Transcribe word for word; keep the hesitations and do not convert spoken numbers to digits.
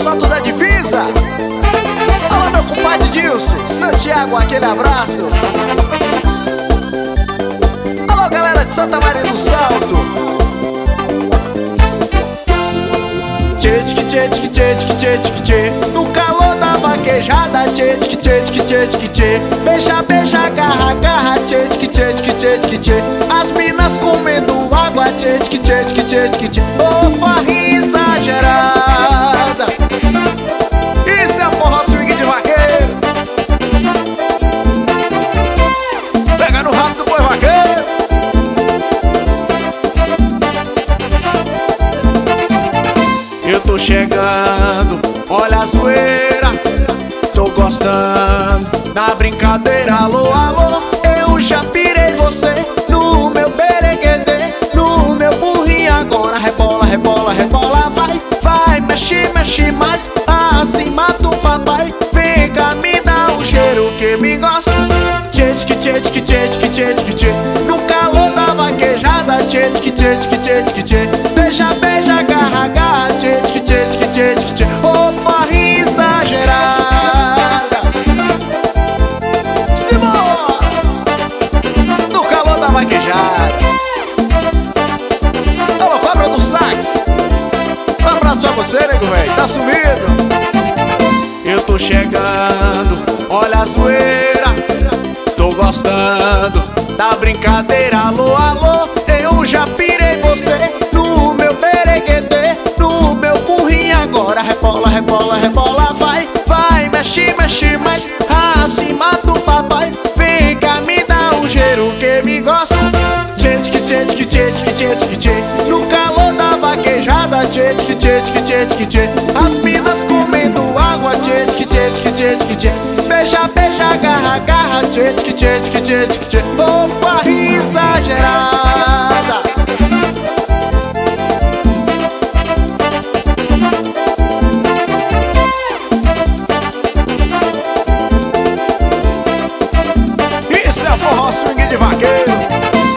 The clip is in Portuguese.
Salto da Divisa. Alô, meu compadre Dilson, Santiago, aquele abraço. Alô, galera de Santa Maria do Salto. Tchê, tchê, tchê, tchê, tchê, tchê, tchê, tchê. No calor da vaquejada, tchê, tchê, tchê, tchê, tchê, tchê. Beija, beija, agarra, agarra, tchê, tchê, tchê, tchê, tchê, tchê. As minas comendo água, tchê, tchê, tchê, tchê, tchê, tchê. Ô, farrinha exagerada. Isso é forró swing de vaqueiro. Pega no rabo do boi vaqueiro. Eu tô chegando, olha a zoeira. Tô gostando da brincadeira. Alô, alô, eu já pirei você no meu bereguedê, no meu burrinho. Agora rebola, rebola, rebola. Vai, vai, mexe, mexe mais acima do papai. Vem cá, me dá um cheiro que me gosta. Tchê, tchê, tchê, tchê, tchê, tchê, tchê, tchê. No calor da vaquejada, tchê, tchê, tchê, tchê, tchê, tchê. Beija, beija, agarra, agarra, tchê, tchê, tchê, tchê, tchê, tchê. Ô, farrinha exagerada. Simão, no calor da vaquejada. Alô, Cobra do Sax. Um abraço pra você, nego velho, tá sumido. Eu tô chegando, olha a zoeira. Tô gostando da brincadeira. Alô, alô, eu já pirei você no meu bereguedê, no meu burrinho. Agora rebola, rebola, rebola. Vai, vai, mexe, mexe mais acima do papai. Vem cá, me dá um cheiro que me gosta. Tchê, tchê, tchê, tchê, tchê, tchê, tchê, tchê. No calor da vaquejada, tchê, tchê, tchê, tchê, tchê, tchê. As minas comendo água, tchê, tchê, tchê, tchê, tchê, tchê. Beija, beija, agarra, agarra, tchê, tchê, tchê, tchê, tchê, tchê. Ô, farrinha exagerada.